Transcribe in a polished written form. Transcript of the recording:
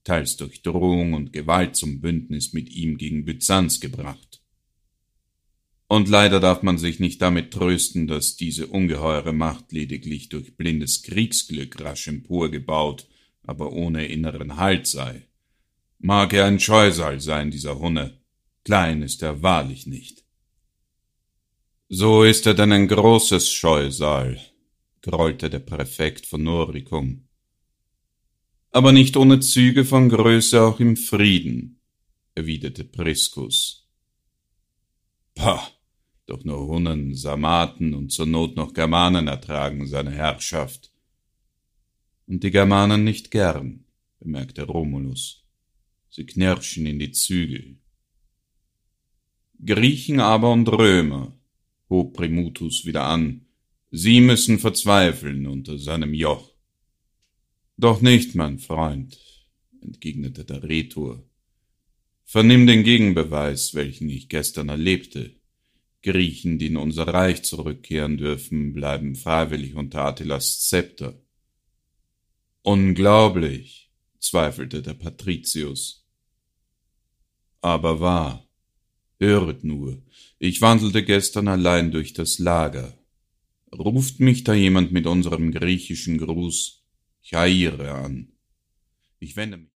teils durch Drohung und Gewalt zum Bündnis mit ihm gegen Byzanz gebracht. Und leider darf man sich nicht damit trösten, dass diese ungeheure Macht lediglich durch blindes Kriegsglück rasch emporgebaut, aber ohne inneren Halt sei. Mag er ein Scheusal sein, dieser Hunne, klein ist er wahrlich nicht. So ist er denn ein großes Scheusal, grollte der Präfekt von Noricum. Aber nicht ohne Züge von Größe auch im Frieden, erwiderte Priscus. Pah, doch nur Hunnen, Sarmaten und zur Not noch Germanen ertragen seine Herrschaft. Und die Germanen nicht gern, bemerkte Romulus. Sie knirschen in die Zügel. Griechen aber und Römer, hob Primutus wieder an, sie müssen verzweifeln unter seinem Joch. Doch nicht, mein Freund, entgegnete der Rhetor. Vernimm den Gegenbeweis, welchen ich gestern erlebte. Griechen, die in unser Reich zurückkehren dürfen, bleiben freiwillig unter Attilas Zepter. Unglaublich, zweifelte der Patricius. Aber wahr. Höret nur, ich wandelte gestern allein durch das Lager. Ruft mich da jemand mit unserem griechischen Gruß Chaire an. Ich wende mich